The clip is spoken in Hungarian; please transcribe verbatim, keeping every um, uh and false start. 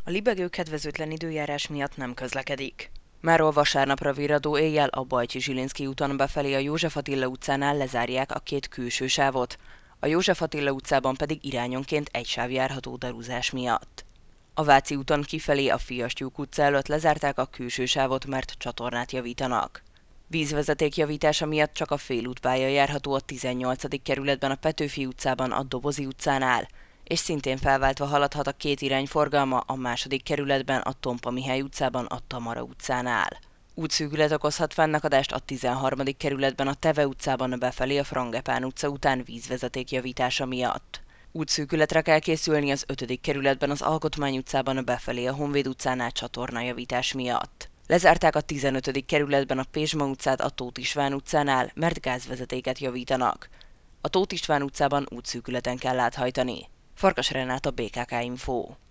A libegő kedvezőtlen időjárás miatt nem közlekedik. Máról vasárnapra virradó éjjel a Bajcsy-Zsilinszky úton befelé a József Attila utcánál lezárják a két külső sávot, a József Attila utcában pedig irányonként egy sáv járható daruzás miatt. A Váci úton kifelé a Fiastyúk utca előtt lezárták a külső sávot, mert csatornát javítanak. Vízvezeték javítása miatt csak a félútpálya járható a tizennyolcadik kerületben a Petőfi utcában a Dobozi utcánál, és szintén felváltva haladhat a két irány forgalma a második kerületben a Tompa Mihály utcában a Tamara utcánál. Útszűkület okozhat fennakadást a tizenharmadik kerületben a Teve utcában befelé a Frangepán utca után vízvezeték javítása miatt. Útszűkületre kell készülni az ötödik kerületben az Alkotmány utcában befelé a Honvéd utcánál csatornajavítás miatt. Lezárták a tizenötödik kerületben a Pézsma utcát a Tóth István utcánál, mert gázvezetéket javítanak. A Tóth István utcában útszűkületen kell áthajtani. Farkas Renáta, bé ká ká Info.